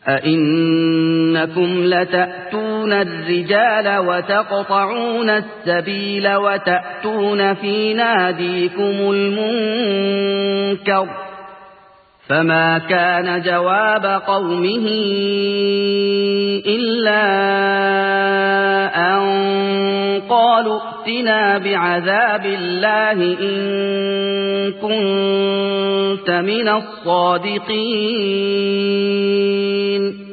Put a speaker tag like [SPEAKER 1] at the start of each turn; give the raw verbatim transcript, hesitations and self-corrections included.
[SPEAKER 1] أئنكم لتأتون الرجال وتقطعون السبيل وتأتون في ناديكم المنكر فما كان جواب قومه إلا أن قالوا ائتنا بعذاب الله إن كنت من الصادقين